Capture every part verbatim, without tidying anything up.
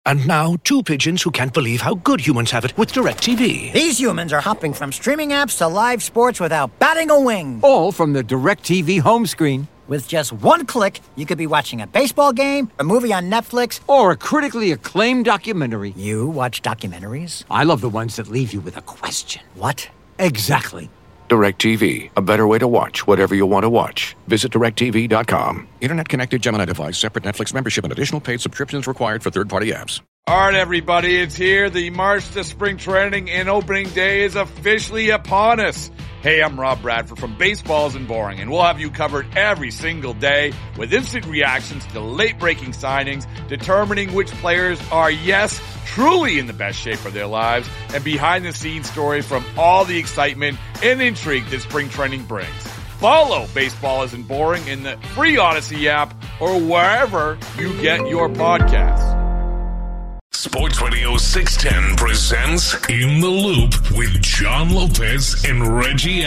And now, two pigeons who can't believe how good humans have it with DirecTV. These humans are hopping from streaming apps to live sports without batting a wing. All from the DirecTV home screen. With just one click, you could be watching a baseball game, a movie on Netflix, or a critically acclaimed documentary. You watch documentaries? I love the ones that leave you with a question. What? Exactly. DirecTV, a better way to watch whatever you want to watch. Visit direct T V dot com. Internet-connected Gemini device, separate Netflix membership, and additional paid subscriptions required for third-party apps. All right, everybody, it's here. The March to Spring Training and Opening Day is officially upon us. Hey, I'm Rob Bradford from Baseball Isn't Boring, and we'll have you covered every single day with instant reactions to late-breaking signings, determining which players are, yes, truly in the best shape of their lives, and behind-the-scenes stories from all the excitement and intrigue that spring training brings. Follow Baseball Isn't Boring in the free Odyssey app or wherever you get your podcasts. Sports Radio six ten presents In the Loop with John Lopez and Reggie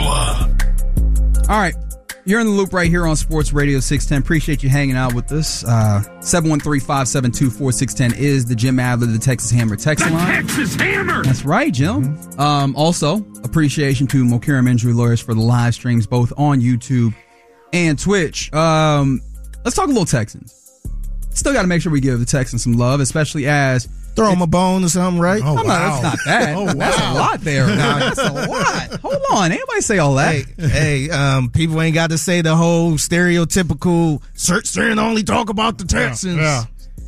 Atatula. All right, you're in the loop right here on Sports Radio six ten. Appreciate you hanging out with us. Uh, seven one three, five seven two, four six one zero is the Jim Adler, the Texas Hammer text the line. Texas Hammer! That's right, Jim. Mm-hmm. Um, also, appreciation to Mokiram Injury Lawyers for the live streams, both on YouTube and Twitch. Um, let's talk a little Texans. Still got to make sure we give the Texans some love, especially as throw them a bone or something, right? Oh, wow. No, that's not bad. Oh, wow. That's a lot there. Now, that's a lot. Hold on. Anybody say all that? Hey, hey um, people ain't got to say the whole stereotypical search string only talk about the Texans. Yeah. yeah.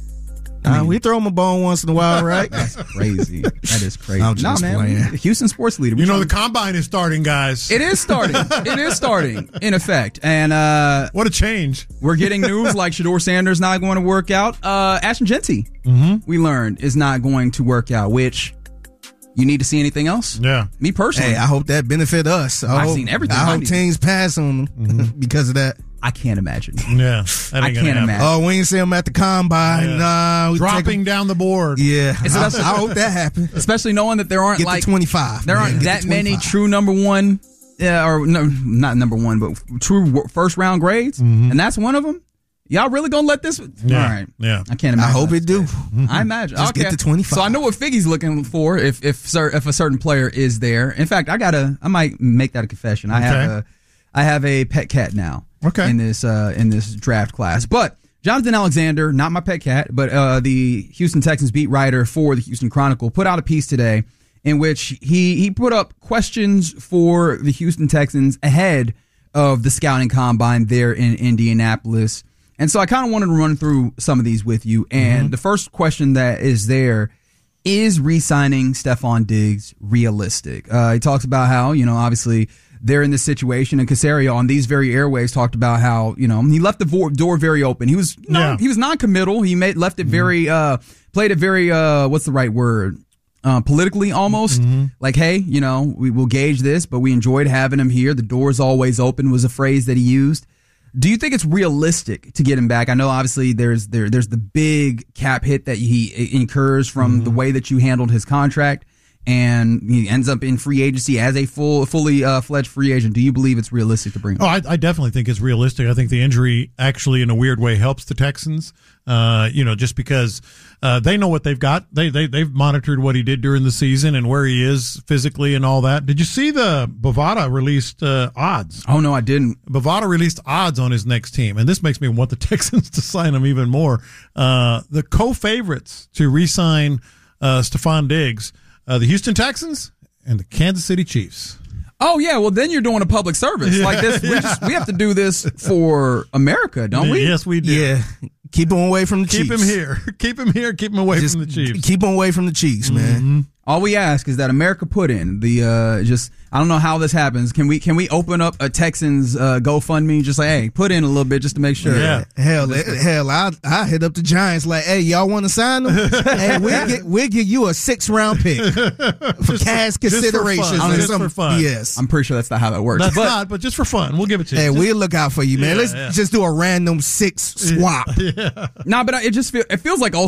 Uh, I mean, we throw them a bone once in a while, right? That's crazy. That is crazy. I'm just nah, man. playing. Houston sports leader. You know, the combine is starting, guys. It is starting. It is starting, in effect. And uh, what a change. We're getting news like Shedeur Sanders not going to work out. Uh, Ashton Jeanty, mm-hmm. we learned, is not going to work out, which you need to see anything else? Yeah. Me personally. Hey, I hope that benefit us. I I've hope, seen everything. I I hope need. teams pass on them mm-hmm. because of that. I can't imagine. Yeah, I can't imagine. Oh, we ain't see him at the combine. Yeah. Nah, we dropping down the board. Yeah, I, I hope that happens. Especially knowing that there aren't Get like to twenty-five. There aren't man. that many true number one, uh, or no, not number one, but true first round grades, mm-hmm. and that's one of them. Y'all really gonna let this? Yeah. All right. Yeah. I can't imagine. I hope it do. Mm-hmm. I imagine. Just okay. get to twenty-five. So I know what Figgy's looking for if if cer- if a certain player is there. In fact, I gotta. I might make that a confession. I okay. have a I have a pet cat now. Okay. In this uh, in this draft class, but Jonathan Alexander, not my pet cat, but uh, the Houston Texans beat writer for the Houston Chronicle, put out a piece today in which he he put up questions for the Houston Texans ahead of the scouting combine there in Indianapolis. And so I kind of wanted to run through some of these with you. And mm-hmm. the first question that is there is re-signing Stephon Diggs realistic? Uh, he talks about how, you know, obviously they're in this situation, and Caserio on these very airwaves talked about how, you know, he left the vo- door very open. He was, you know, yeah. he was non-committal. He made left it mm-hmm. very, uh, played it very, uh, what's the right word? Uh, politically almost. Mm-hmm. Like, hey, you know, we will gauge this, but we enjoyed having him here. The door's always open was a phrase that he used. Do you think it's realistic to get him back? I know obviously there's there there's the big cap hit that he incurs from mm-hmm. the way that you handled his contract, and he ends up in free agency as a full fully uh, fledged free agent. Do you believe it's realistic to bring him? Oh, I, I definitely think it's realistic. I think the injury actually, in a weird way, helps the Texans. Uh, you know, just because uh, they know what they've got. They they they've monitored what he did during the season and where he is physically and all that. Did you see the Bovada released uh, odds? Oh no, I didn't. Bovada released odds on his next team, and this makes me want the Texans to sign him even more. Uh, the co-favorites to re-sign uh, Stephon Diggs, uh, the Houston Texans and the Kansas City Chiefs. Oh yeah, well then you're doing a public service yeah, like this. We, yeah. just, we have to do this for America, don't we? Yes, we do. Yeah, keep him away from the keep Chiefs. Keep him here. Keep him here. Keep him away just from the Chiefs. Keep him away from the Chiefs, man. Mm-hmm. All we ask is that America put in the uh, just. I don't know how this happens. Can we can we open up a Texans uh, GoFundMe? Just like, hey, put in a little bit just to make sure. Yeah. Hell, hell, I I hit up the Giants like, hey, y'all want to sign them? Hey, we'll get we'll give you a six round pick for just cash for, considerations. Just for fun. Just for fun. Yes, I'm pretty sure that's not how that works. That's but, not, but just for fun, we'll give it to you. Hey, just, we'll look out for you, man. Yeah, Let's yeah. just do a random six swap. Yeah. Nah, but it just feel, it feels like also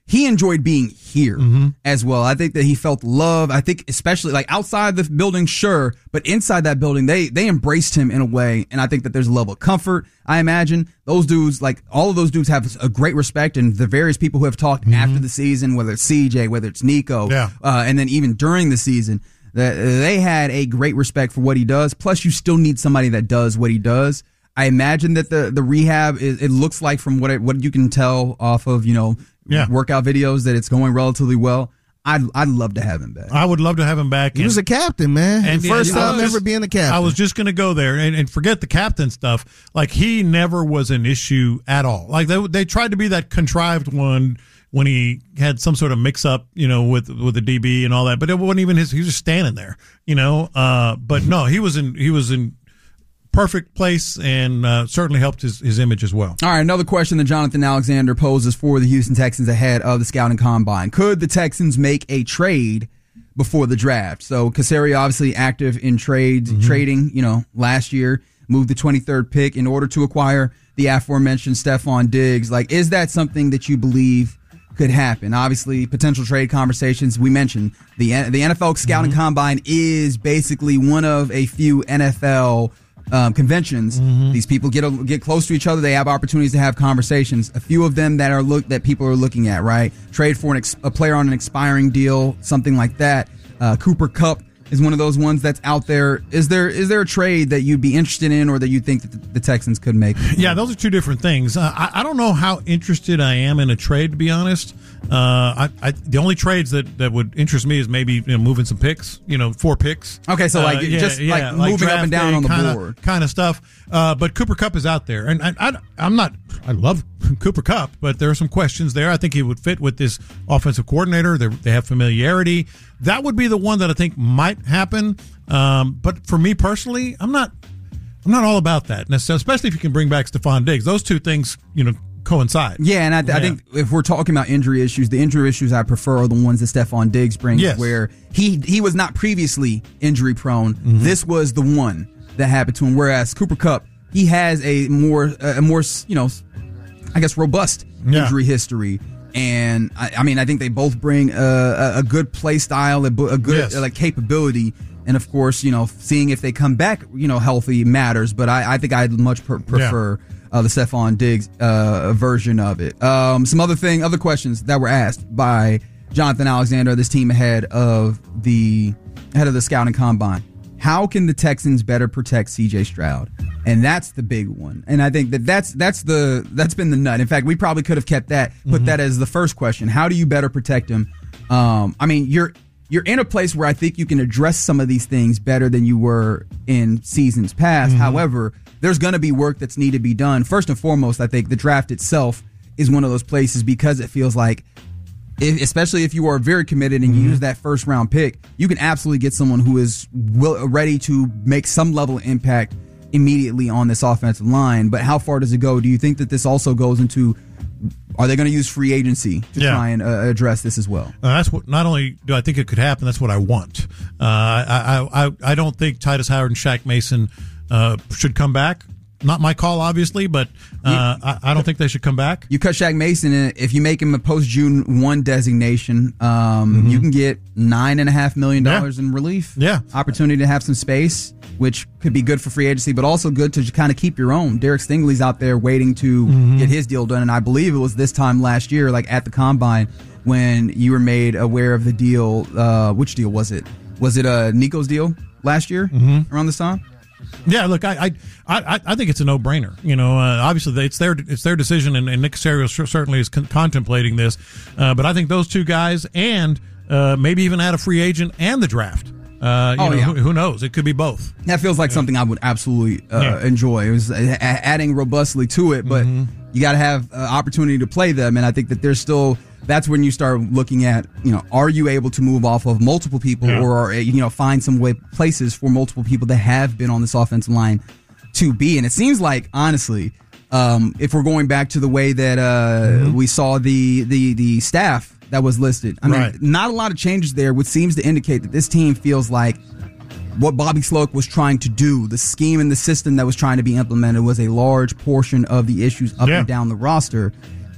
he enjoyed being here Mm-hmm. as well. I think that he felt love. I think especially like outside the building, sure, but inside that building, they they embraced him in a way, and I think that there's a level of comfort. I imagine those dudes, like all of those dudes, have a great respect, and the various people who have talked Mm-hmm. after the season, whether it's C J, whether it's Nico, Yeah. uh, and then even during the season, that they had a great respect for what he does. Plus, you still need somebody that does what he does. I imagine that the the rehab is, it looks like from what it, what you can tell off of you know Yeah. workout videos that it's going relatively well. I'd I'd love to have him back. I would love to have him back. He was a captain, man. And- First and I time was ever just- being a captain. I was just going to go there and, and forget the captain stuff. Like, he never was an issue at all. Like, they they tried to be that contrived one when he had some sort of mix up, you know, with with the D B and all that. But it wasn't even his. He was just standing there, you know. Uh, but no, he was in he was in perfect place and uh, certainly helped his, his image as well. All right, another question that Jonathan Alexander poses for the Houston Texans ahead of the scouting combine. Could the Texans make a trade before the draft? So Caserio obviously active in trades, Mm-hmm. trading, you know, last year, moved the twenty-third pick in order to acquire the aforementioned Stephon Diggs. Like, is that something that you believe could happen? Obviously, potential trade conversations. We mentioned the the N F L scouting Mm-hmm. combine is basically one of a few N F L Um, conventions. Mm-hmm. These people get a, get close to each other. They have opportunities to have conversations. A few of them that are look that people are looking at, right? Trade for an ex, a player on an expiring deal, something like that. Uh, Cooper Kupp is one of those ones that's out there. Is there is there a trade that you'd be interested in, or that you think that the, the Texans could make? Yeah, those are two different things. Uh, I, I don't know how interested I am in a trade, to be honest. Uh, I, I, the only trades that, that would interest me is maybe you know, moving some picks, you know, four picks. Okay, so like Uh, yeah, just yeah, like moving up draft and down day on the kinda, board. kind of stuff. Uh, but Cooper Kupp is out there, and I, I, I'm not. I love Cooper Kupp, but there are some questions there. I think he would fit with this offensive coordinator. They they have familiarity. That would be the one that I think might happen. Um, but for me personally, I'm not. I'm not all about that, especially if you can bring back Stephon Diggs. Those two things, you know, coincide. Yeah, and I, th- I Yeah. think if we're talking about injury issues, the injury issues I prefer are the ones that Stephon Diggs brings, Yes. where he he was not previously injury prone. Mm-hmm. This was the one that happened to him. Whereas Cooper Kupp, he has a more a more you know, I guess robust Yeah. injury history. And I, I mean, I think they both bring a, a, a good play style, a, bu- a good Yes. uh, like capability. And of course, you know, seeing if they come back, you know, healthy matters. But I, I think I'd much per- prefer uh, the Stephon Diggs uh, version of it. Um, some other thing, other questions that were asked by Jonathan Alexander, this team ahead of the ahead of the scouting combine. How can the Texans better protect C J Stroud? And that's the big one. And I think that that's that's the that's been the nut. In fact, we probably could have kept that, put Mm-hmm. that as the first question. How do you better protect him? Um, I mean, you're you're in a place where I think you can address some of these things better than you were in seasons past. Mm-hmm. However, there's going to be work that's needed to be done. First and foremost, I think the draft itself is one of those places because it feels like, if, especially if you are very committed and you use that first round pick, you can absolutely get someone who is will, ready to make some level of impact immediately on this offensive line. But how far does it go? Do you think that this also goes into, are they going to use free agency to Yeah. try and uh, address this as well? Uh, that's what. Not only do I think it could happen, that's what I want. Uh, I, I, I, I don't think Titus Howard and Shaq Mason uh, should come back. Not my call, obviously, but uh, I, I don't think they should come back. You cut Shaq Mason, and if you make him a post June one designation, um, you can get nine and a half million dollars Yeah. in relief. Yeah. Opportunity to have some space, which could be good for free agency, but also good to kind of keep your own. Derek Stingley's out there waiting to Mm-hmm. get his deal done, and I believe it was this time last year, like at the combine, when you were made aware of the deal. Uh, which deal was it? Was it uh, Nico's deal last year Mm-hmm. around this time? Yeah, look, I, I, I, I think it's a no-brainer. You know, uh, obviously it's their it's their decision, and, and Nick Caserio certainly is con- contemplating this. Uh, but I think those two guys, and uh, maybe even add a free agent and the draft. Uh, you Oh, know, yeah. who, who knows? It could be both. That feels like something I would absolutely uh, Yeah. enjoy. It was a- a- adding robustly to it, but Mm-hmm. you got to have uh, opportunity to play them. And I think that there's still, that's when you start looking at, you know, are you able to move off of multiple people Yeah. or, are, you know, find some way places for multiple people that have been on this offensive line to be. And it seems like, honestly, um, if we're going back to the way that uh, Mm-hmm. we saw the, the, the staff that was listed, I mean, Right. not a lot of changes there, which seems to indicate that this team feels like what Bobby Sloak was trying to do, the scheme and the system that was trying to be implemented, was a large portion of the issues up Yeah. and down the roster.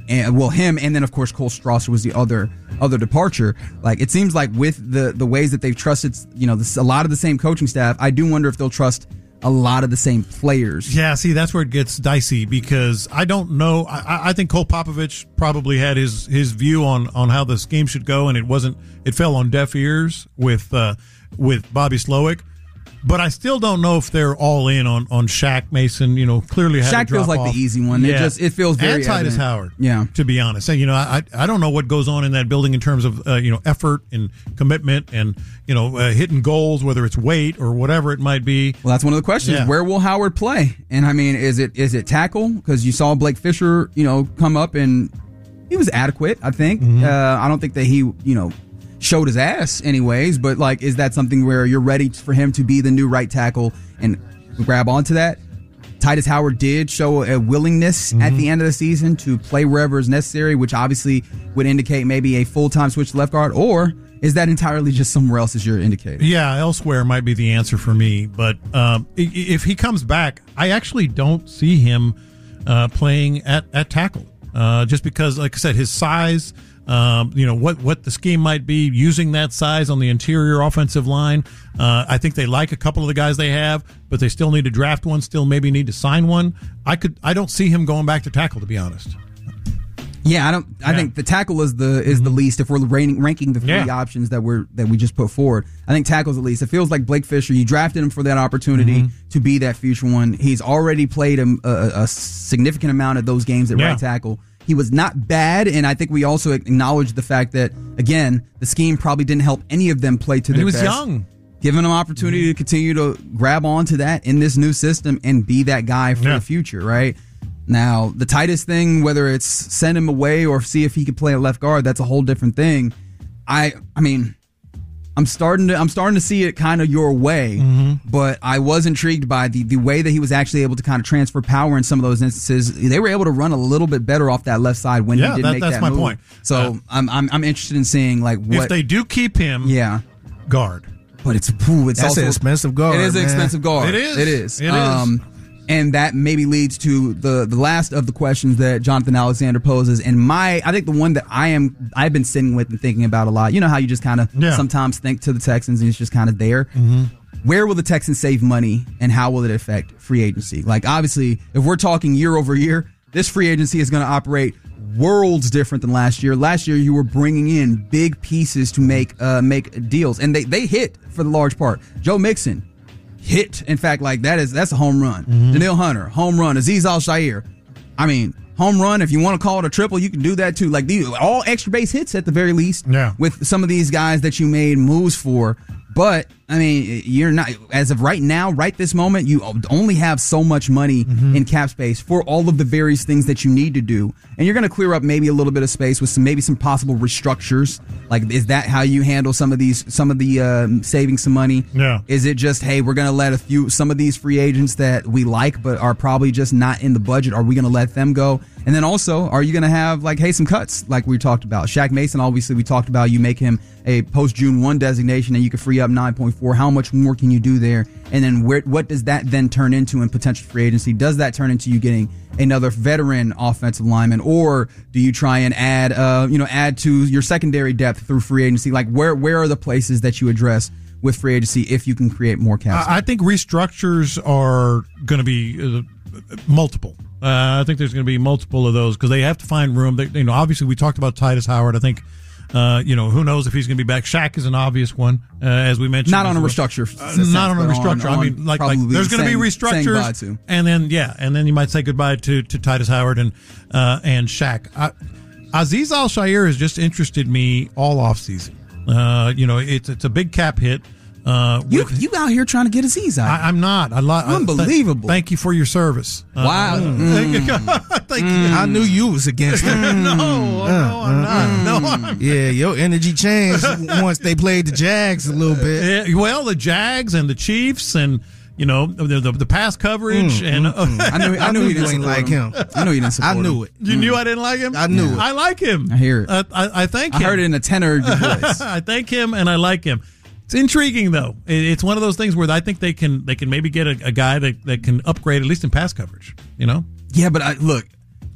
and well, him, and then of course Cole Strasser was the other other departure. Like it seems like with the the ways that they've trusted, you know, this, a lot of the same coaching staff. I do wonder if they'll trust a lot of the same players. Yeah, see, that's where it gets dicey because I don't know. I, I think Cole Popovich probably had his his view on on how the scheme should go, and it wasn't. It fell on deaf ears with uh, with Bobby Slowick. But I still don't know if they're all in on, on Shaq Mason. You know, clearly had Shaq feels like off. the easy one. Yeah. It just it feels very and Titus evident. Howard. Yeah, to be honest, and, you know, I I don't know what goes on in that building in terms of uh, you know effort and commitment and you know uh, hitting goals, whether it's weight or whatever it might be. Well, that's one of the questions. Yeah. Where will Howard play? And I mean, is it is it tackle? Because you saw Blake Fisher, you know, come up and he was adequate. I think. Mm-hmm. Uh, I don't think that he, you know, showed his ass anyways, but like, is that something where you're ready for him to be the new right tackle and grab onto that? Titus Howard did show a willingness mm-hmm. at the end of the season to play wherever is necessary, which obviously would indicate maybe a full-time switch to left guard, or is that entirely just somewhere else as you're indicating? Yeah, elsewhere might be the answer for me, but um, if he comes back, I actually don't see him uh, playing at, at tackle, uh, just because, like I said, his size. Um, you know, what, what the scheme might be, using that size on the interior offensive line. Uh, I think they like a couple of the guys they have, but they still need to draft one, still maybe need to sign one. I could, I don't see him going back to tackle, to be honest. Yeah, I don't. I Yeah. think the tackle is the is the least. If we're ranking, ranking the three Yeah. options that we're that we just put forward, I think tackle's the least. It feels like Blake Fisher. You drafted him for that opportunity Mm-hmm. to be that future one. He's already played a, a, a significant amount of those games at Yeah. right tackle. He was not bad, and I think we also acknowledge the fact that again, the scheme probably didn't help any of them play to And their he was best. young. Giving them opportunity to continue to grab onto that in this new system and be that guy for Yeah. the future, right? Now, the Titus thing, whether it's send him away or see if he could play at left guard, that's a whole different thing. I I mean, I'm starting to I'm starting to see it kind of your way, Mm-hmm. but I was intrigued by the the way that he was actually able to kind of transfer power in some of those instances. They were able to run a little bit better off that left side when Yeah, he did that- make that's that my move. point. So Uh, I'm, I'm I'm interested in seeing like what If they do keep him, yeah. guard. But it's ooh, it's That's also an expensive guard, It is an man. expensive guard. It is. It is. It is. Um, and that maybe leads to the the last of the questions that Jonathan Alexander poses. And my, I think the one that I am, I've been sitting with and thinking about a lot. You know how you just kind of Yeah. sometimes think to the Texans and it's just kind of there. Mm-hmm. Where will the Texans save money, and how will it affect free agency? Like obviously, if we're talking year over year, this free agency is going to operate worlds different than last year. Last year, you were bringing in big pieces to make uh, make deals, and they they hit for the large part. Joe Mixon hit. In fact, like that is that's a home run. Mm-hmm. Daniil Hunter, home run. Azeez Al-Shaair, I mean, home run. If you want to call it a triple, you can do that too. Like these all extra base hits at the very least. Yeah. With some of these guys that you made moves for. But I mean, you're not, as of right now, right this moment, you only have so much money Mm-hmm. in cap space for all of the various things that you need to do. And you're going to clear up maybe a little bit of space with some, maybe some possible restructures. Like, is that how you handle some of these, some of the, um, saving some money? Yeah. Is it just, hey, we're going to let a few, some of these free agents that we like, but are probably just not in the budget, are we going to let them go? And then also, are you going to have like, hey, some cuts like we talked about? Shaq Mason, obviously, we talked about you make him a post June first designation and you can free up nine point four. How much more can you do there? And then where, what does that then turn into in potential free agency? Does that turn into you getting another veteran offensive lineman, or do you try and add, uh, you know, add to your secondary depth through free agency? Like, where where are the places that you address with free agency if you can create more cap? I I think restructures are going to be uh, multiple. Uh, I think there's going to be multiple of those because they have to find room. They, you know, obviously we talked about Titus Howard. I think, uh, you know, who knows if he's going to be back. Shaq is an obvious one, uh, as we mentioned. Not on a well. restructure. Uh, sense, not on a but restructure. on- I mean, like, like probably there's going to be saying- saying goodbye restructures, to. and then yeah, and then you might say goodbye to to Titus Howard and uh, and Shaq. I, Azeez Al-Shaair has just interested me all offseason. Uh, you know, it's it's a big cap hit. Uh, You with- you out here trying to get Azeez out. I, I'm not. I li- I- Unbelievable. thank you for your service. Uh, Wow. Thank you. Thank you. I knew you was against it. No, no, I'm not. No, I'm. Yeah, your energy changed once they played the Jags a little bit. Yeah, well, the Jags and the Chiefs, and you know the the, the pass coverage, Mm, and mm, uh, mm. I knew I knew you he didn't ain't support like him. I knew he didn't support I knew him. it. you knew I didn't like him. I knew it. I like him. I hear it. Uh, I, I thank I him. heard it in a tenor of your voice. I thank him, and I like him. It's intriguing, though. It- It's one of those things where I think they can they can maybe get a, a guy that, that can upgrade at least in pass coverage. You know. Yeah, but I, look,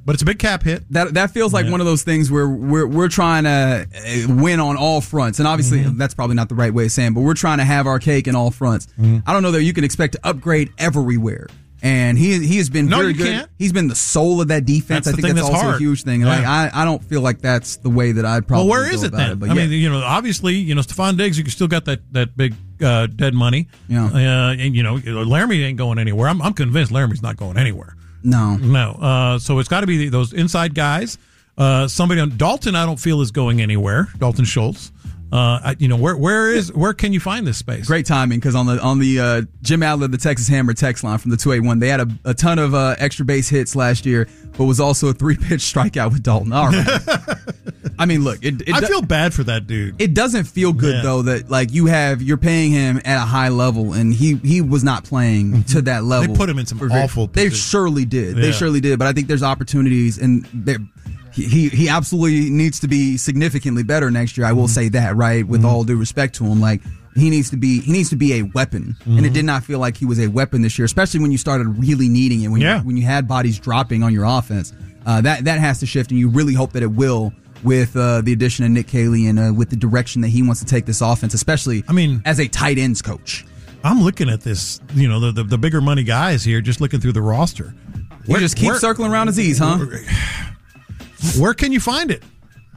but it's a big cap hit. That that feels like Yeah. one of those things where we're we're trying to uh, win on all fronts, and obviously Mm-hmm. that's probably not the right way of saying, but we're trying to have our cake in all fronts. Mm-hmm. I don't know that you can expect to upgrade everywhere. And he he has been No, very you good. can't. He's been the soul of that defense. That's I the think thing that's, that's also hard. a huge thing. Yeah. Like I, I don't feel like that's the way that I'd probably. Well, where go is it about then? It, but I yeah. mean, you know, obviously, you know, Stephon Diggs, you still got that that big uh, dead money. Yeah. Uh, and you know, Laramie ain't going anywhere. I'm I'm convinced Laramie's not going anywhere. no, No. Uh, so it's got to be those inside guys. Uh, somebody on Dalton, I don't feel is going anywhere. Dalton Schultz. Uh, I, you know, where where is where can you find this space? great timing because on the on the uh, Jim Adler, the Texas Hammer text line from the two eight one, they had a, a ton of uh, extra base hits last year, but was also a three pitch strikeout with Dalton. All right. I mean, look, it, it I do- feel bad for that dude. It doesn't feel good Yeah. though that like you have you're paying him at a high level and he he was not playing to that level. put him in some For very- awful They positions. surely did. They Yeah. surely did. But I think there's opportunities and there. He, he he absolutely needs to be significantly better next year. I will say that, right? With all due respect to him, like he needs to be he needs to be a weapon, and it did not feel like he was a weapon this year, especially when you started really needing it. When Yeah. you, when you had bodies dropping on your offense, uh, that that has to shift, and you really hope that it will with uh, the addition of Nick Caley and uh, with the direction that he wants to take this offense, especially. I mean, as a tight ends coach, I'm looking at this. You know, the the, the bigger money guys here. Just looking through the roster. you just keep where- circling around Aziz, huh? Where can you find it?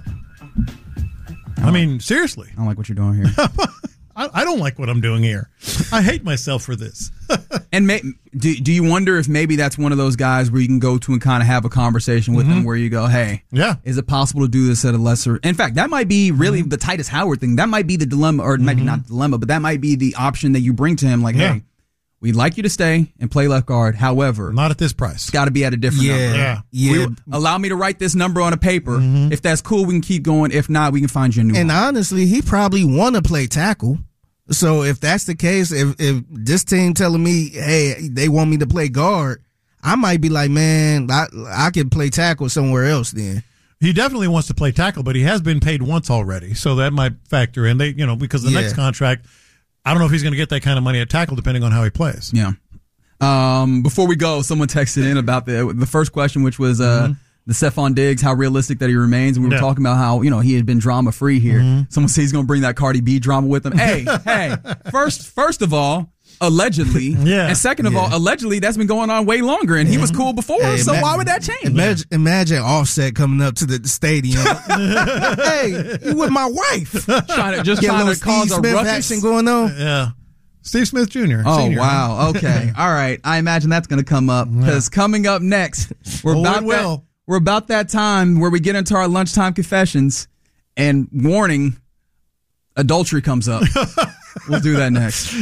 I mean, seriously. I don't like what you're doing here. I, I don't like what I'm doing here. I hate myself for this. And may, do do you wonder if maybe that's one of those guys where you can go to and kind of have a conversation with them where you go, hey, Yeah. is it possible to do this at a lesser? In fact, that might be really Mm-hmm. the Titus Howard thing. That might be the dilemma, or maybe not the dilemma, but that might be the option that you bring to him. Like, Yeah. hey, we'd like you to stay and play left guard. However, Not at this price. it's got to be at a different Yeah, number. Yeah. yeah. We- allow me to write this number on a paper. If that's cool, we can keep going. If not, we can find you a new And one. honestly, he probably want to play tackle. So if that's the case, if if this team telling me, hey, they want me to play guard, I might be like, man, I I can play tackle somewhere else then. He definitely wants to play tackle, but he has been paid once already, so that might factor in. They, you know, because the Yeah. next contract, I don't know if he's going to get that kind of money at tackle, depending on how he plays. Yeah. Um, before we go, someone texted in about the the first question, which was uh, Mm-hmm. the Stephon Diggs, how realistic that he remains. And we were Yeah. talking about how, you know, he had been drama free here. Mm-hmm. Someone says he's going to bring that Cardi B drama with him. Hey, hey, first, first of all, allegedly. Yeah. And second of Yeah. all, allegedly, that's been going on way longer, and he was cool before. Hey, so ima- why would that change? Imagine, imagine Offset coming up to the stadium. Hey, you with my wife? Trying to, just Get a trying little to cause Steve a Smith ruckus. action going on. Yeah. Steve Smith Junior Oh, Senior. wow. Okay. All right. I imagine that's going to come up because coming up next, we're Oh, about it that, will. we're about that time where we get into our lunchtime confessions and warning, adultery comes up. We'll do that next.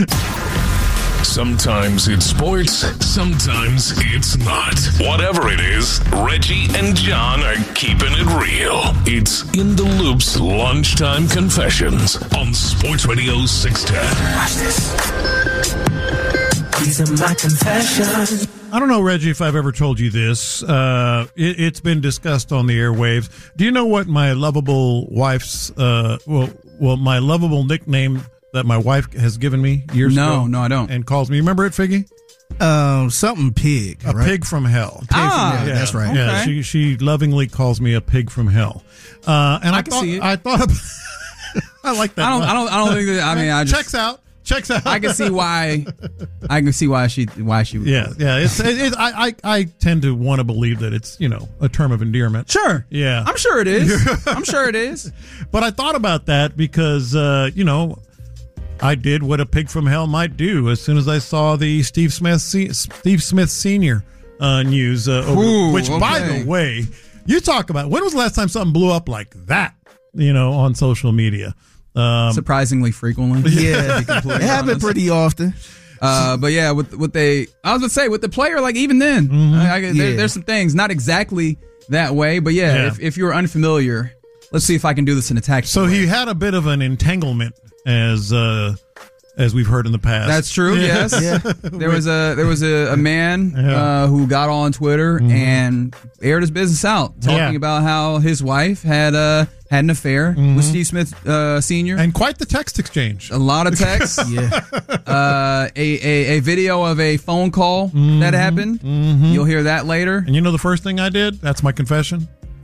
Sometimes it's sports, sometimes it's not. Whatever it is, Reggie and John are keeping it real. It's In the Loop's Lunchtime Confessions on Sports Radio six ten. Watch this. These are my confessions. I don't know, Reggie, if I've ever told you this. Uh, it, it's been discussed on the airwaves. Do you know what my lovable wife's, uh, well, well, my lovable nickname that my wife has given me years No, ago? no, I don't. And calls me. Remember it, Figgy? Um, something pig. A right? pig from hell. Ah, Yeah, that's right. Yeah, Okay. she she lovingly calls me a pig from hell. Uh, and I, I can thought, see it. I thought, about, I like that. I don't, line. I don't, I don't think that, I mean, I just, Checks out. Checks out. I can see why, I can see why she, why she would. Yeah, yeah. It's, it, it, I, I, I tend to want to believe that it's, you know, a term of endearment. Sure. Yeah. I'm sure it is. I'm sure it is. But I thought about that because, uh, you know, I did what a pig from hell might do as soon as I saw the Steve Smith, Se- Steve Smith Senior uh, news. Uh, over, Ooh, which, by okay. the way, you talk about when was the last time something blew up like that? You know, on social media. Um, Surprisingly frequently. Yeah, to be completely it happened honest. pretty often. Uh, but yeah, with what they, I was gonna say with the player, like even then, Mm-hmm. I, I, there, Yeah. there's some things not exactly that way, but yeah, Yeah. If, if you're unfamiliar, let's see if I can do this in a tactical so way. he had a bit of an entanglement, as uh, as we've heard in the past. That's true. Yes, there was a there was a, a man Yeah. uh, who got on Twitter and aired his business out, talking Yeah. about how his wife had uh, had an affair Mhm. with Steve Smith uh, Senior And quite the text exchange. A lot of texts. Yeah. Uh, a, a a video of a phone call that happened. Mhm. You'll hear that later. And you know the first thing I did? That's my confession.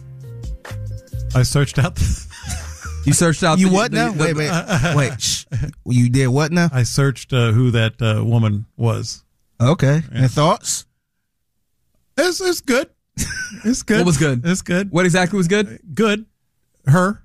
I searched out. You searched out. You the, what the- now? the- wait, wait, wait. Shh. You did what now? I searched uh, who that uh, woman was. Okay. And thoughts? It's, it's good. It's good. What was good? It's good. What exactly was good? Good. Her.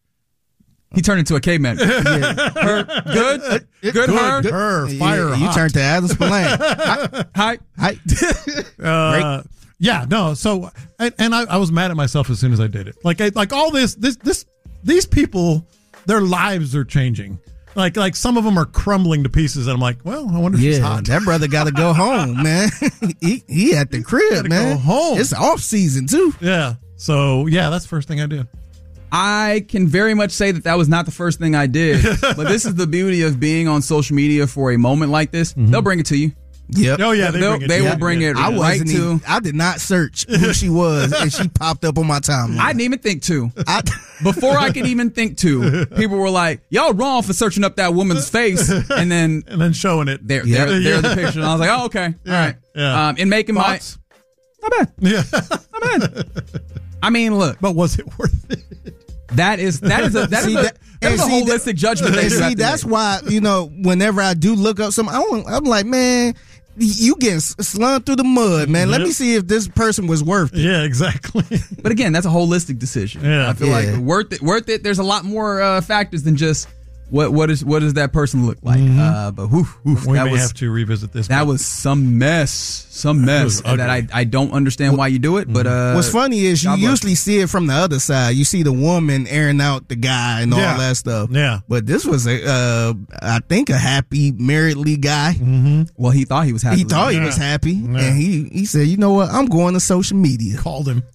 He turned into a caveman. Her, good, good, her, Good. Her. Fire. You, you hot. turned to Adam Spillane. Hi. hi. Hi. Uh, yeah, no. So, and, and I, I was mad at myself as soon as I did it. Like, I, like all this, this, this, these people, their lives are changing. Like, like some of them are crumbling to pieces, and I'm like, well, I wonder if she's Yeah, hot. that brother got to go home, man. he he at the crib, Gotta man. go home. It's off season too. Yeah. So, yeah, that's the first thing I did. I can very much say that that was not the first thing I did, but this is the beauty of being on social media for a moment like this. Mm-hmm. They'll bring it to you. Yep. Oh yeah, they, They'll- bring it they to will you. bring Yeah. it I right wasn't to. even, I did not search who she was, and she popped up on my timeline. I didn't even think to. I, Before I could even think to, people were like, "Y'all wrong for searching up that woman's face," and then and then showing it. there, Yeah. there, there's the picture. And I was like, "Oh, okay, Yeah. all right." Yeah. Um, and making Thoughts? my not bad, Yeah. not bad. I mean, look, But was it worth it? that is that is a that See, is a, that- that is a and see, holistic judgment. That and you have see, to that's make. why, you know, whenever I do look up something, I don't, I'm like, man, you getting slung through the mud, man. Let Yep. me see if this person was worth it. Yeah, exactly. But again, that's a holistic decision. Yeah. I feel Yeah. like worth it. Worth it. There's a lot more uh, factors than just what what is what does that person look like. Uh, but whew, whew, we that may was have to revisit this. that but- was some mess, some mess was that I ugly. I don't understand why you do it. But uh, What's funny is you God bless. usually see it from the other side. You see the woman airing out the guy and all Yeah. that stuff. Yeah. But this was a, uh, I think, a happy marriedly guy. Mm-hmm. well, he thought he was happy. He with thought it. he was happy, Yeah. and he he said, "You know what? I'm going to social media." Called him.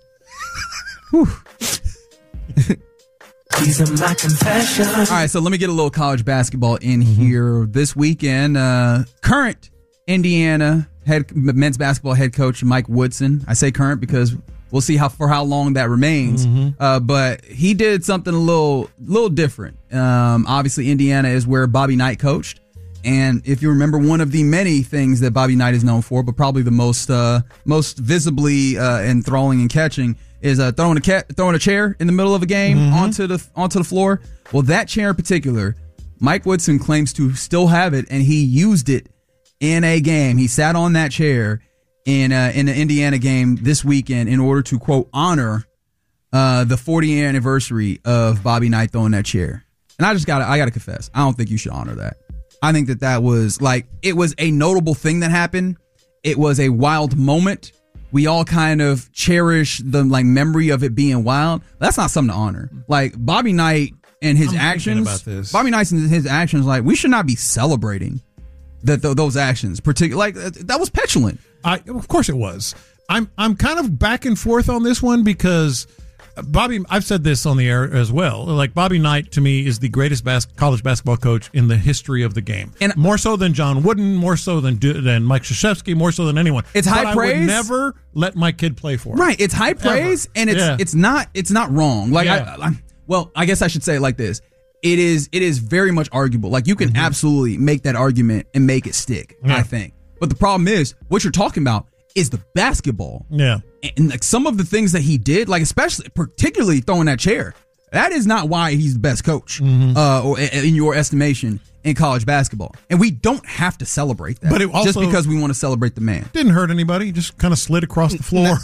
These are my confessions. All right, so let me get a little college basketball in Mm-hmm. here this weekend. Uh, current Indiana head men's basketball head coach Mike Woodson. I say current because we'll see how for how long that remains. Mm-hmm. Uh, but he did something a little little different. Um, obviously, Indiana is where Bobby Knight coached, and if you remember, one of the many things that Bobby Knight is known for, but probably the most uh, most visibly uh, enthralling and catching, is uh, throwing a ca- throwing a chair in the middle of a game onto the onto the floor. Well, that chair in particular, Mike Woodson claims to still have it, and he used it in a game. He sat on that chair in uh, in the Indiana game this weekend in order to quote honor uh, the fortieth anniversary of Bobby Knight throwing that chair. And I just got to I got to confess, I don't think you should honor that. I think that that was like it was a notable thing that happened. It was a wild moment. We all kind of cherish the like memory of it being wild. That's not something to honor. Like Bobby Knight and his I'm thinking actions. about this. Bobby Knight and his actions. Like we should not be celebrating that th- those actions. Particular like uh, that was petulant. I, of course it was. I'm I'm kind of back and forth on this one because Bobby, I've said this on the air as well. Like Bobby Knight to me is the greatest bas- college basketball coach in the history of the game, And- more so than John Wooden, more so than than Mike Krzyzewski, more so than anyone. It's But high I praise. would never let my kid play for him. Right. It's high praise, and it's Yeah. it's not it's not wrong. Like Yeah. I, I, well, I guess I should say it like this. It is it is very much arguable. Like you can absolutely make that argument and make it stick. Mm-hmm. Yeah. I think. But the problem is what you're talking about is the basketball. Yeah. And like some of the things that he did, like especially particularly throwing that chair, that is not why he's the best coach, Mm-hmm. uh, or in your estimation in college basketball. And we don't have to celebrate that, But it just also- because we want to celebrate the man. Didn't hurt anybody. Just kind of slid across the floor.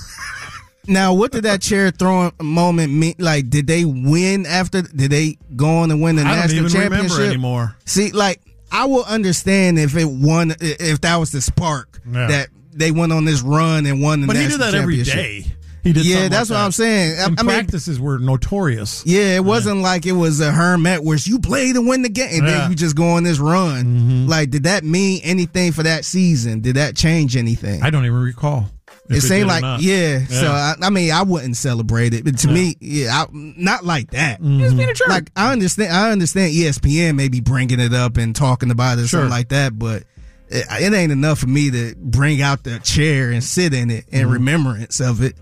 Now, what did that chair throwing moment mean? Like, did they win after? Did they go on and win the I don't national even championship remember anymore. See, like, I will understand if it won, if that was the spark Yeah. that they went on this run and won the But he national did that every championship. day. He did. Yeah, something that's like what that. I'm saying. I- And I mean- practices were notorious. Yeah, it wasn't like it was a Herm Edwards. You play to win the game, and Yeah. Mm-hmm. then you just go on this run. Like, did that mean anything for that season? Did that change anything? I don't even recall. if It did seemed or like, not. yeah. So I, I mean, I wouldn't celebrate it, but to Yeah. me, yeah, I, not like that. Mhm. Like I understand, I understand E S P N maybe bringing it up and talking about it or Sure. something like that, but it, it ain't enough for me to bring out the chair and sit in it in Mhm. remembrance of it.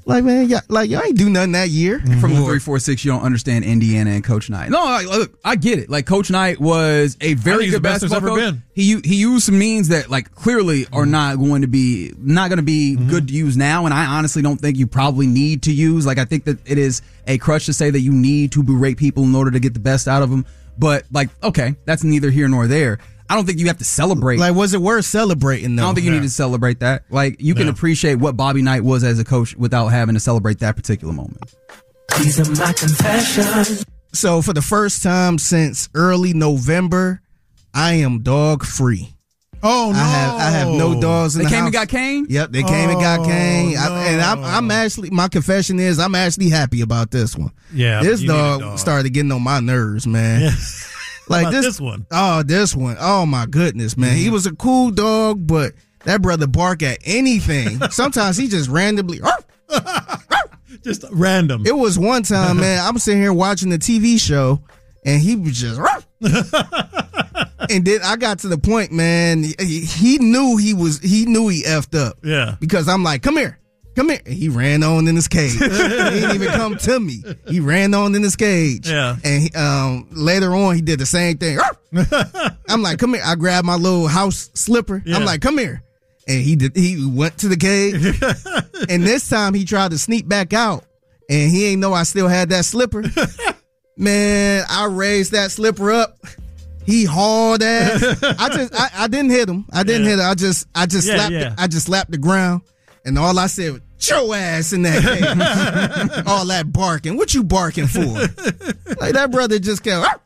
Like, man, y'all, like y'all ain't do nothing that year. Mm-hmm. From the three four six, you don't understand Indiana and Coach Knight. No, like, look, I get it. Like, Coach Knight was a very good basketball ever coach. Been. He he used some means that like clearly are not going to be not going to be mm-hmm. good to use now, and I honestly don't think you probably need to use. Like, I think that it is a crutch to say that you need to berate people in order to get the best out of them. But like, okay, that's neither here nor there. I don't think you have to celebrate. Like, was it worth celebrating, though? I don't think you yeah. need to celebrate that. Like, you can yeah. appreciate what Bobby Knight was as a coach without having to celebrate that particular moment. These are my confessions. So, for the first time since early November, I am dog free. Oh no! I have I have no dogs in they the house. They came and got Kane? Yep, they came oh, and got Kane. No. I, and I'm, I'm actually, my confession is, I'm actually happy about this one. Yeah, this dog, dog started getting on my nerves, man. Yeah. Like this, this one. Oh, this one. Oh my goodness, man. Mm-hmm. He was a cool dog, but that brother bark at anything. Sometimes he just randomly. Just random. It was one time, man. I'm sitting here watching the T V show, and he was just. And then I got to the point, man. He, he knew he was. He knew he effed up. Yeah. Because I'm like, come here. Come here. And he ran on in his cage. He didn't even come to me. He ran on in his cage. Yeah. And he, um, later on, he did the same thing. I'm like, come here. I grabbed my little house slipper. Yeah. I'm like, come here. And he did. He went to the cage. And this time, he tried to sneak back out. And he ain't know I still had that slipper. Man, I raised that slipper up. He hauled ass. I just, I, I didn't hit him. I didn't yeah. hit him. I just, I just yeah, slapped. Yeah. The, I just slapped the ground. And all I said was, "Your ass in that cage." All that barking. What you barking for? Like, that brother just kept.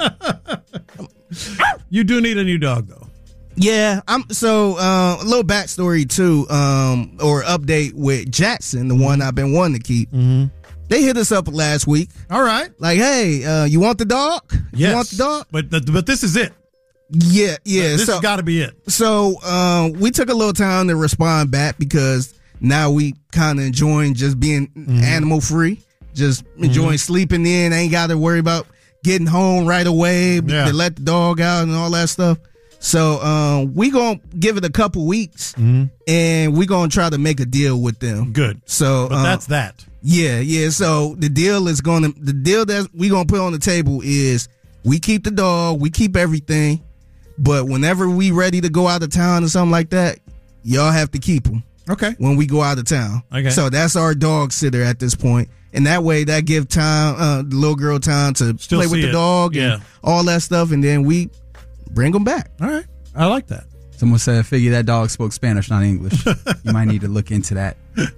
You do need a new dog, though. Yeah, I'm. So uh, a little backstory too, um, or update with Jackson, the one I've been wanting to keep. Mm-hmm. They hit us up last week. All right. Like, hey, uh, you want the dog? Yes. You want the dog? But the, but this is it. Yeah, yeah. This so, has got to be it. So uh, we took a little time to respond back because now we kind of enjoying just being mm-hmm. animal free, just enjoying mm-hmm. sleeping in. Ain't got to worry about getting home right away. Yeah. To let the dog out and all that stuff. So um, we gonna give it a couple weeks, mm-hmm. and we gonna try to make a deal with them. Good. So but uh, that's that. Yeah, yeah. So the deal is gonna the deal that we gonna put on the table is we keep the dog, we keep everything. But whenever we ready to go out of town or something like that, y'all have to keep them. Okay. When we go out of town. Okay. So that's our dog sitter at this point. And that way that give time, uh, the little girl time to Still play with the it. dog yeah. and all that stuff. And then we bring them back. All right. I like that. Someone said, figure that dog spoke Spanish, not English. You might need to look into that.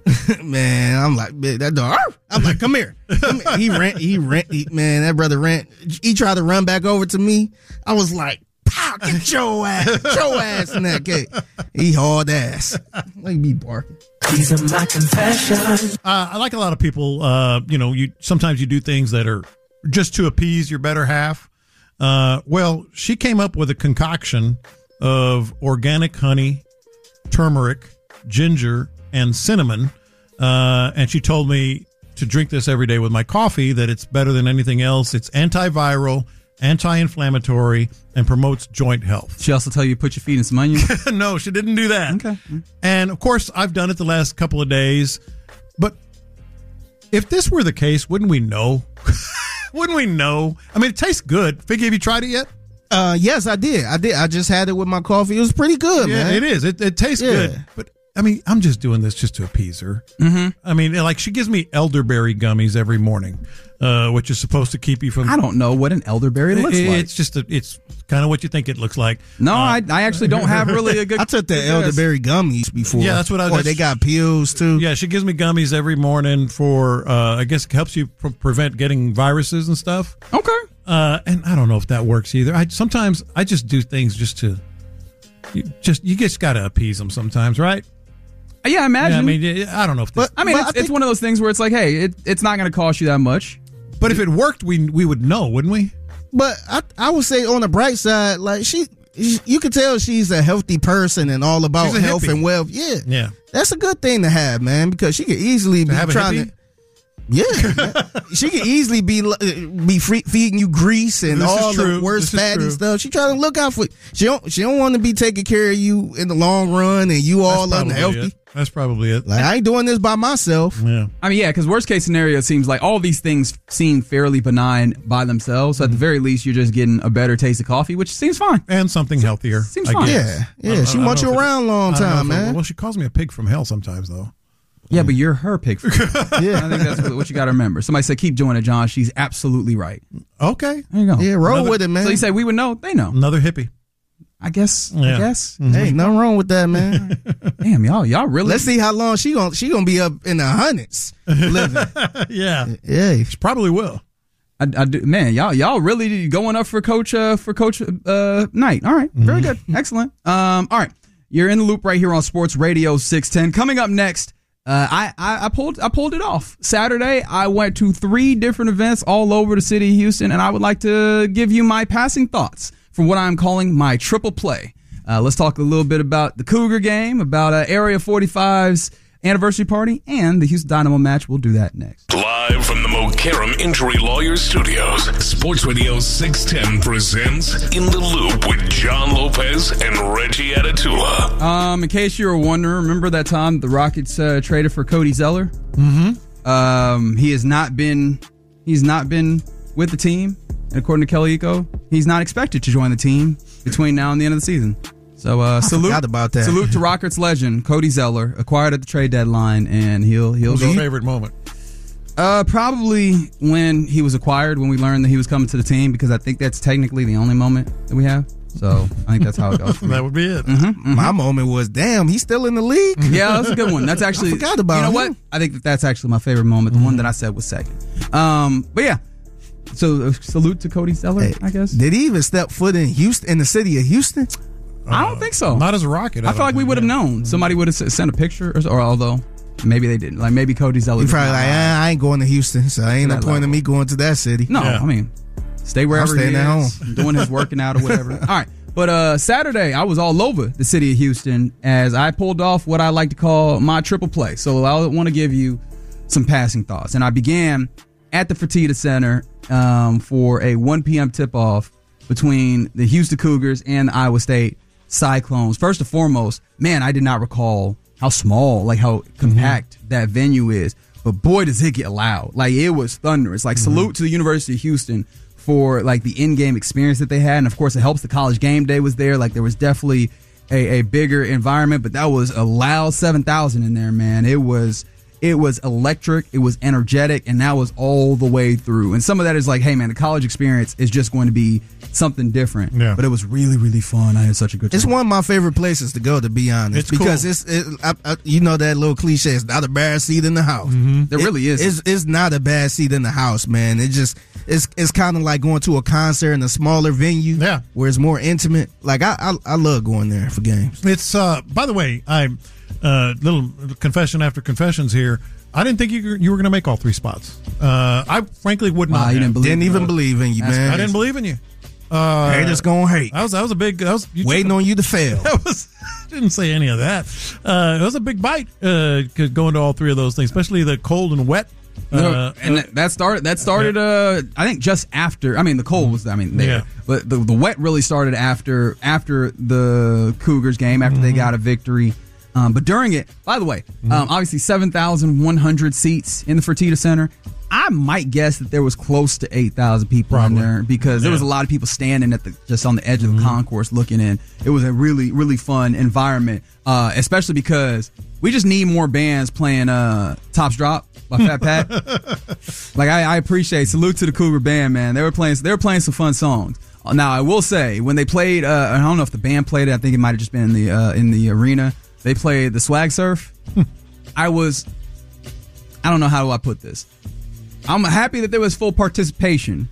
Man, I'm like, man, that dog. I'm like, come here. Come here. He ran, he ran, he, man, that brother ran. He tried to run back over to me. I was like, pow, get your ass, get your ass in that cage. He hauled ass. Like me barking. These are my confessions. Uh, I like a lot of people, uh, you know, you sometimes you do things that are just to appease your better half. Uh, well, she came up with a concoction of organic honey, turmeric, ginger, and cinnamon. Uh, and she told me to drink this every day with my coffee, that it's better than anything else. It's antiviral, anti-inflammatory, and promotes joint health. She also tell you to put your feet in some onions? No, she didn't do that. Okay. And, of course, I've done it the last couple of days. But if this were the case, wouldn't we know? Wouldn't we know? I mean, it tastes good. Figgy, have you tried it yet? Uh, yes, I did. I did. I just had it with my coffee. It was pretty good, yeah, man. It is. It, it tastes Yeah. good. But, I mean, I'm just doing this just to appease her. Mm-hmm. I mean, like, she gives me elderberry gummies every morning, uh, which is supposed to keep you from... I don't know what an elderberry looks it, like. It's just, a, it's kind of what you think it looks like. No, Uh, I, I actually don't have really a good... I took the good elderberry gummies before. Yeah, that's what I was- Or they got pills, too. Yeah, she gives me gummies every morning for, uh, I guess it helps you pre- prevent getting viruses and stuff. Okay. Uh, and I don't know if that works either. I sometimes I just do things just to, you just you just got to appease them sometimes, right? Yeah, I imagine. Yeah, I mean, I don't know if this, But- I mean, But it's, I think- it's one of those things where it's like, hey, it, it's not going to cost you that much. but if it worked, we we would know, wouldn't we? But I, I would say on the bright side, like she, you could tell she's a healthy person and all about She's a health hippie. and wealth. Yeah, Yeah. that's a good thing to have, man, because she could easily be have a trying hippie? to. Yeah, she could easily be be free, feeding you grease and This is all true. the worst This is fatty true. stuff. She trying to look out for you. She don't. She don't want to be taking care of you in the long run, and you all That's probably unhealthy. it. That's probably it. Like I ain't doing this by myself. Yeah. I mean, yeah, because worst case scenario, it seems like all these things seem fairly benign by themselves. So at the very least, you're just getting a better taste of coffee, which seems fine. And something healthier. Seems I fine. guess. Yeah, yeah. I- I- She I wants don't you know if it- around a long I don't know time, if it- man. Well, she calls me a pig from hell sometimes, though. Yeah, but you're her pig. For Yeah. I think that's what, what you got to remember. Somebody said, keep doing it, John. She's absolutely right. Okay. There you go. Yeah, roll Another- with it, man. So you say we would know? They know. Another hippie. I guess. Yeah. I guess. Hey, nothing wrong with that, man. Damn, y'all, y'all really. Let's see how long she gonna she gonna be up in the hundreds living. Yeah. Yeah, She probably will. I, I do, man, y'all, y'all really going up for Coach, uh, for Coach uh, Knight. All right, very good, excellent. Um, all right, you're in the loop right here on Sports Radio six ten. Coming up next, uh, I, I, I pulled, I pulled it off Saturday. I went to three different events all over the city of Houston, and I would like to give you my passing thoughts for what I'm calling my triple play. Uh, let's talk a little bit about the Cougar game, about uh, Area forty-five's anniversary party, and the Houston Dynamo match. We'll do that next. Live from the Mokaram Injury Lawyers Studios, Sports Radio six ten presents In the Loop with John Lopez and Reggie Atatula. Um, in case you were wondering, remember that time the Rockets uh, traded for Cody Zeller? Mm-hmm. Um, he has not been, he's not been with the team, and according to Kelly Eco, he's not expected to join the team between now and the end of the season. So, uh, salute forgot about that. Salute to Rockets legend Cody Zeller, acquired at the trade deadline, and he'll he'll What's go. your favorite moment? Uh, probably when he was acquired, when we learned that he was coming to the team, because I think that's technically the only moment that we have. So I think that's how it goes for me. That would be it. Mm-hmm. my moment was, damn, he's still in the league. Yeah, that's a good one. That's actually, I forgot about you know him. what? I think that that's actually my favorite moment. The Mm-hmm. one that I said was second. Um, but yeah, so uh, salute to Cody Zeller, Hey, I guess. Did he even step foot in Houston, in the city of Houston? I don't think so. Not as a Rocket. I feel like we would have known. Somebody would have sent a picture, or, or although maybe they didn't. Like maybe Cody Zeller. He did probably not like, lie. ah, I ain't going to Houston, so ain't no That point in level. me going to that city. No, Yeah. I mean, stay wherever staying he at is, home. doing his working out or whatever. All right. But uh, Saturday, I was all over the city of Houston as I pulled off what I like to call my triple play. So I want to give you some passing thoughts. And I began at the Fertitta Center um, for a one p.m. tip-off between the Houston Cougars and the Iowa State Cyclones. First and foremost, man, I did not recall how small, like how compact mm-hmm. that venue is. But boy, does it get loud. Like, it was thunderous. Like, mm-hmm. salute to the University of Houston for, like, the in-game experience that they had. And, of course, it helps the College Game Day was there. Like, there was definitely a, a bigger environment. But that was a loud seven thousand in there, man. It was... It was electric. It was energetic, and that was all the way through. And some of that is like, hey, man, the college experience is just going to be something different. Yeah. But it was really, really fun. I had such a good time. It's one of my favorite places to go, to be honest, It's because cool. it's it, I, I, you know that little cliche. It's not a bad seat in the house. Mm-hmm. There really is. It's, it's not a bad seat in the house, man. It just it's it's kind of like going to a concert in a smaller venue, Yeah. where it's more intimate. Like I I, I love going there for games. It's uh. By the way, I uh little confession after confessions here. I didn't think you were, you were going to make all three spots. Uh, I frankly would not. Wow, you have. didn't believe Didn't me. even believe in you, That's man. I didn't believe in you. Uh, Haters gonna hate. That was that was a big. That was you Waiting took a- on you to fail. That was. Didn't say any of that. Uh, it was a big bite. Uh, 'cause going to all three of those things, especially the cold and wet. No, Uh, and that, that started. That started. Uh, I think just after. I mean, the cold was. I mean, there, Yeah. but the the wet really started after after the Cougars game. After they got a victory. Um, but during it, by the way, um, obviously seven thousand one hundred seats in the Fertitta Center. I might guess that there was close to eight thousand people Probably. in there because there was a Yeah. lot of people standing at the just on the edge of the concourse looking in. It was a really, really fun environment, uh, especially because we just need more bands playing uh, Tops Drop by Fat Pat. Like, I, I appreciate, salute to the Cougar band, man. They were playing, they were playing some fun songs. Now, I will say, when they played, uh, I don't know if the band played it. I think it might have just been in the uh, in the arena. They played the Swag Surf. I was, I don't know how do I put this. I'm happy that there was full participation,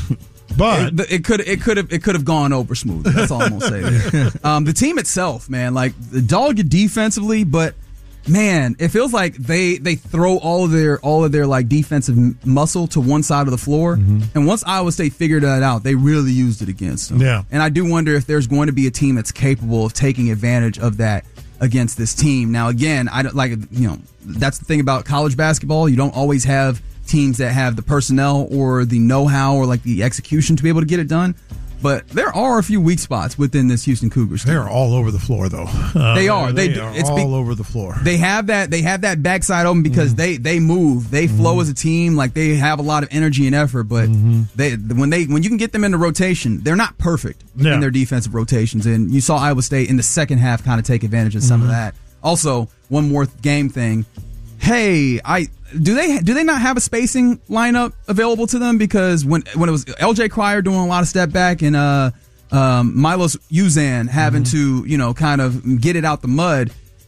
but it, it could it could have it could have gone over smooth. That's all I'm gonna say there. Um, the team itself, man, like the dogged defensively, but man, it feels like they they throw all of their all of their like defensive m- muscle to one side of the floor, Mm-hmm. and once Iowa State figured that out, they really used it against them. Yeah. And I do wonder if there's going to be a team that's capable of taking advantage of that against this team. Now, again, I don't like, you know, that's the thing about college basketball. You don't always have teams that have the personnel or the know-how or like the execution to be able to get it done. But there are a few weak spots within this Houston Cougars team. They're all over the floor, though. Uh, they are. They, they do. are It's all be, over the floor. They have that. They have that backside open because mm-hmm. they they move. They mm-hmm. flow as a team. Like they have a lot of energy and effort. But mm-hmm. they when they when you can get them into rotation, they're not perfect yeah. in their defensive rotations. And you saw Iowa State in the second half kind of take advantage of some mm-hmm. of that. Also, one more game thing. Hey, I do they do they not have a spacing lineup available to them? Because when when it was L J Cryer doing a lot of step back and uh um Milos Uzan having mm-hmm. to, you know, kind of get it out the mud,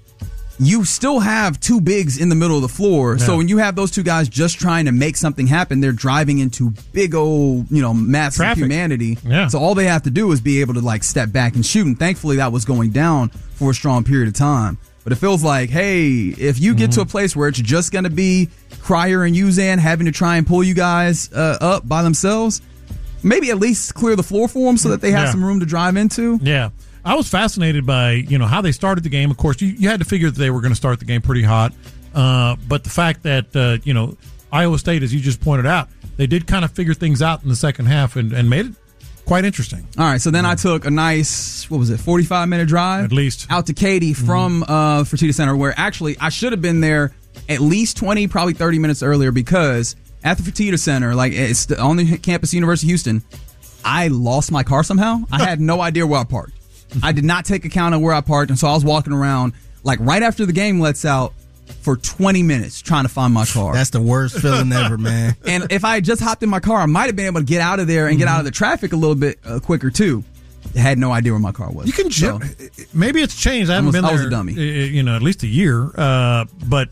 you still have two bigs in the middle of the floor. Yeah. So when you have those two guys just trying to make something happen, they're driving into big old, you know, mass of humanity. Yeah. So all they have to do is be able to like step back and shoot. And thankfully that was going down for a strong period of time. But it feels like, hey, if you get mm-hmm. to a place where it's just going to be Cryer and Uzan having to try and pull you guys uh, up by themselves, maybe at least clear the floor for them so that they have yeah. some room to drive into. Yeah. I was fascinated by, you know, how they started the game. Of course, you, you had to figure that they were going to start the game pretty hot. Uh, but the fact that, uh, you know, Iowa State, as you just pointed out, they did kind of figure things out in the second half and, and made it quite interesting. All right, so then I took a nice, what was it, forty-five minute drive? At least. Out to Katy from mm-hmm. uh, Fertitta Center, where actually I should have been there at least twenty, probably thirty minutes earlier because at the Fertitta Center, like it's on the campus, University of Houston, I lost my car somehow. I had no idea where I parked. I did not take account of where I parked, and so I was walking around like right after the game lets out for twenty minutes trying to find my car. That's the worst feeling ever, man. And if I had just hopped in my car, I might have been able to get out of there and mm-hmm. get out of the traffic a little bit uh, quicker too. I had no idea where my car was. You can so, maybe it's changed. I haven't was, been there. I was a dummy. You know, at least a year. Uh, but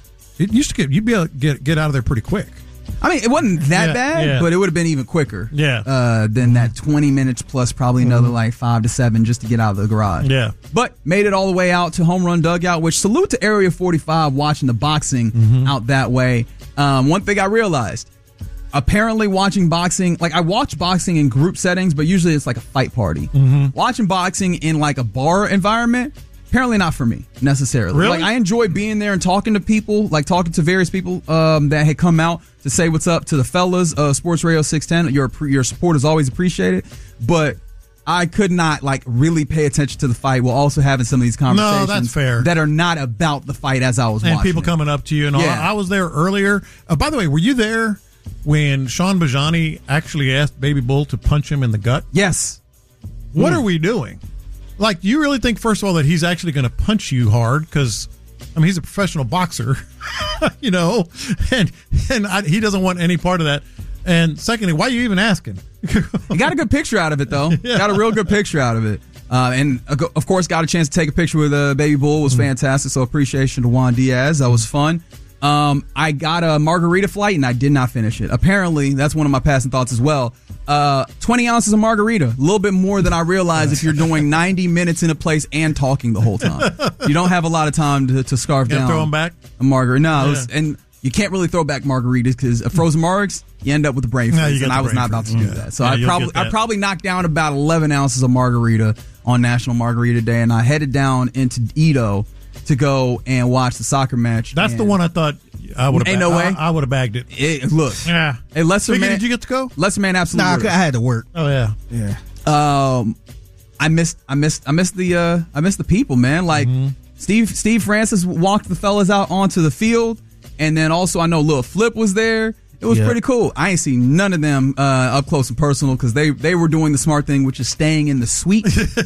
it used to get you'd be able to get get out of there pretty quick. I mean, it wasn't that yeah, bad, yeah. but it would have been even quicker. Yeah. Uh, than that twenty minutes plus probably another mm-hmm. like five to seven just to get out of the garage. Yeah. But made it all the way out to Home Run Dugout, which salute to Area forty-five watching the boxing mm-hmm. out that way. Um, one thing I realized, apparently watching boxing, like I watch boxing in group settings, but usually it's like a fight party. Mm-hmm. Watching boxing in like a bar environment, apparently not for me necessarily. Really? Like I enjoy being there and talking to people, like talking to various people um, that had come out to say what's up to the fellas. Uh, Sports Radio six ten, your your support is always appreciated. But I could not like really pay attention to the fight while also having some of these conversations. No, that's fair. That are not about the fight as I was and watching. And people it. coming up to you and all. Yeah. I was there earlier. Uh, by the way, were you there when Sean Bajani actually asked Baby Bull to punch him in the gut? Yes. What mm. are we doing? Like, do you really think, first of all, that he's actually going to punch you hard? Because, I mean, he's a professional boxer, you know, and and I, he doesn't want any part of that. And secondly, why are you even asking? You got a good picture out of it, though. Yeah. Got a real good picture out of it. Uh, and, of course, got a chance to take a picture with uh, Baby Bull. It was fantastic. So appreciation to Juan Diaz. That was fun. Um, I got a margarita flight, and I did not finish it. Apparently, that's one of my passing thoughts as well. Uh, twenty ounces of margarita, a little bit more than I realized if you're doing ninety minutes in a place and talking the whole time. You don't have a lot of time to, to scarf you down. Throw them back? A margarita. No, yeah. it was, and you can't really throw back margaritas because frozen margs, you end up with a brain freeze, no, and I was not freeze. about to do yeah. that. So yeah, I probably I probably knocked down about eleven ounces of margarita on National Margarita Day, and I headed down into Edo to go and watch the soccer match. That's the one I thought I would have. Ain't no way. I, I would have bagged it. it. Look, yeah. Hey, Lesser Figure, man, did you get to go? Lesser man, absolutely. Nah, I had to work. Oh yeah, yeah. Um, I missed, I missed, I missed the, uh, I missed the people, man. Like mm-hmm. Steve, Steve Francis walked the fellas out onto the field, and then also I know Lil Flip was there. It was yep. pretty cool. I ain't seen none of them uh, up close and personal because they they were doing the smart thing, which is staying in the suite.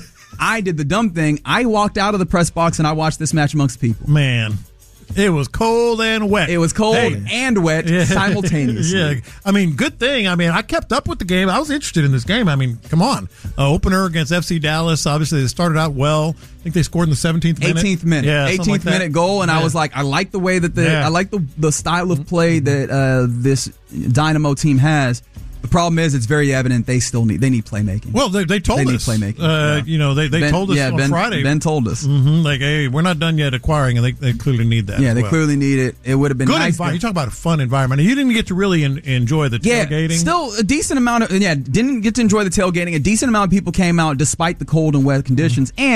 I did the dumb thing. I walked out of the press box and I watched this match amongst people. Man, it was cold and wet. It was cold hey. and wet yeah. simultaneously. Yeah, I mean, good thing. I mean, I kept up with the game. I was interested in this game. I mean, come on. Uh, opener against F C Dallas. Obviously, they started out well. I think they scored in the seventeenth minute. eighteenth minute. Yeah, eighteenth like minute goal, and yeah. I was like, I like the way that the yeah. I like the the style of play that uh, this Dynamo team has. The problem is, it's very evident they still need they need playmaking. Well, they, they told they us. They need playmaking. Uh, yeah. You know, they, they Ben, told us yeah, on Ben, Friday. Ben told us. Mm-hmm, like, hey, we're not done yet acquiring, and they, they clearly need that. Yeah, as they well. clearly need it. It would have been good nice. environment. You talk about a fun environment. You didn't get to really in, enjoy the yeah, tailgating. Still a decent amount of yeah. Didn't get to enjoy the tailgating. A decent amount of people came out despite the cold and wet conditions, mm-hmm. and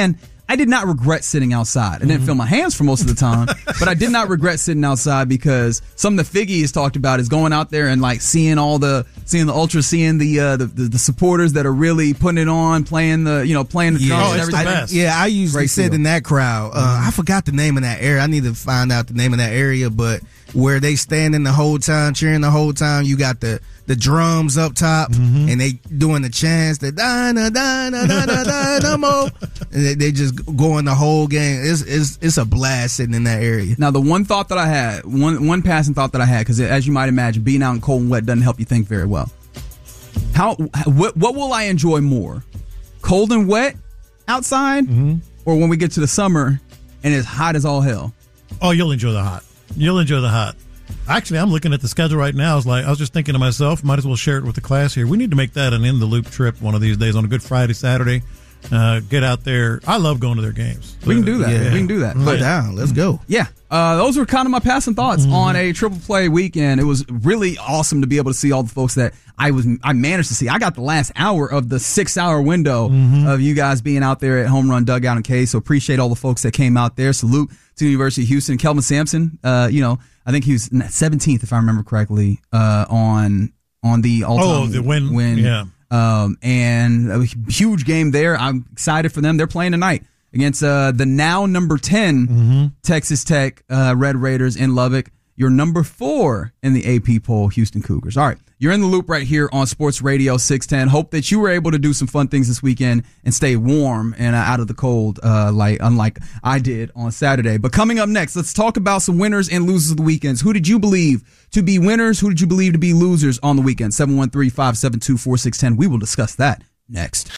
I did not regret sitting outside. I didn't feel my hands for most of the time, but I did not regret sitting outside because something that Figgy has talked about is going out there and like seeing all the seeing the ultras, seeing the uh, the, the the supporters that are really putting it on, playing the you know playing the Yeah. drums Oh, and it's the everything. best. Yeah, I usually Great sit feel. in that crowd. Uh, I forgot the name of that area. I need to find out the name of that area, but where they standing the whole time, cheering the whole time. You got the the drums up top, and they doing the chants, the da da da da da da da dynamo, and they, they just going the whole game. It's it's it's a blast sitting in that area. Now, the one thought that I had, one one passing thought that I had, because as you might imagine, being out in cold and wet doesn't help you think very well. How what what will I enjoy more, cold and wet outside, or when we get to the summer and it's hot as all hell? Oh, you'll enjoy the hot. You'll enjoy the hot. Actually, I'm looking at the schedule right now. I was like, I was just thinking to myself, might as well share it with the class here. We need to make that an in the loop trip one of these days on a Good Friday, Saturday. Uh, get out there. I love going to their games. We can do that. Yeah. We can do that. Put But down. Let's go. yeah, uh, those were kind of my passing thoughts on a triple play weekend. It was really awesome to be able to see all the folks that I was I managed to see. I got the last hour of the six hour window of you guys being out there at Home Run Dugout and K. So appreciate all the folks that came out there. Salute to the University of Houston. Kelvin Sampson, uh, you know, I think he was seventeenth, if I remember correctly, uh, on on the all time Oh, the win. win. Yeah. Um, and a huge game there. I'm excited for them. They're playing tonight against uh, the now number ten Texas Tech uh, Red Raiders in Lubbock. You're number four in the A P poll, Houston Cougars. All right, you're in the loop right here on Sports Radio six ten. Hope that you were able to do some fun things this weekend and stay warm and uh, out of the cold, uh, like unlike I did on Saturday. But coming up next, let's talk about some winners and losers of the weekends. Who did you believe to be winners? Who did you believe to be losers on the weekend? seven one three, five seven two, four six one zero. We will discuss that next.